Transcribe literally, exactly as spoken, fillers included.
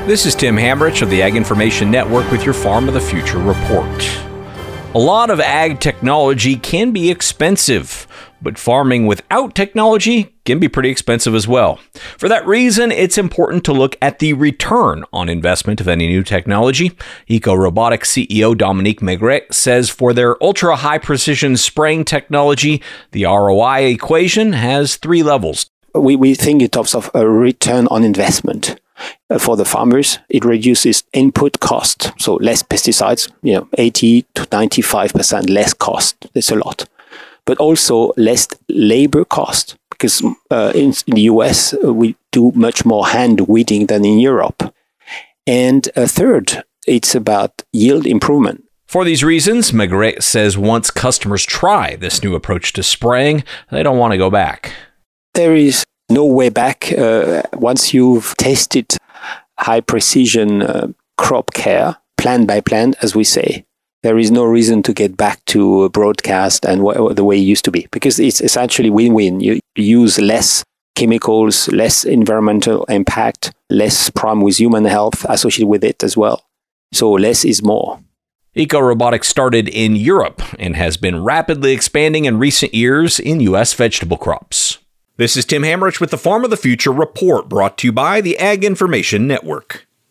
This is Tim Hamrich of the Ag Information Network with your Farm of the Future report. A lot of ag technology can be expensive, but farming without technology can be pretty expensive as well. For that reason, it's important to look at the return on investment of any new technology. EcoRobotics C E O Dominique Maigret says for their ultra-high precision spraying technology, the R O I equation has three levels. We, we think in terms of a return on investment. Uh, for the farmers, it reduces input cost, so less pesticides, you know, eighty to ninety-five percent less cost. That's a lot. But also less labor cost, because uh, in, in the U S, uh, we do much more hand weeding than in Europe. And a third, it's about yield improvement. For these reasons, Maigret says once customers try this new approach to spraying, they don't want to go back. There is no way back. Uh, once you've tested high precision uh, crop care, plant by plant, as we say, there is no reason to get back to broadcast and w- the way it used to be, because it's essentially win-win. You use less chemicals, less environmental impact, less problem with human health associated with it as well. So less is more. EcoRobotics started in Europe and has been rapidly expanding in recent years in U S vegetable crops. This is Tim Hamrich with the Farm of the Future report, brought to you by the Ag Information Network.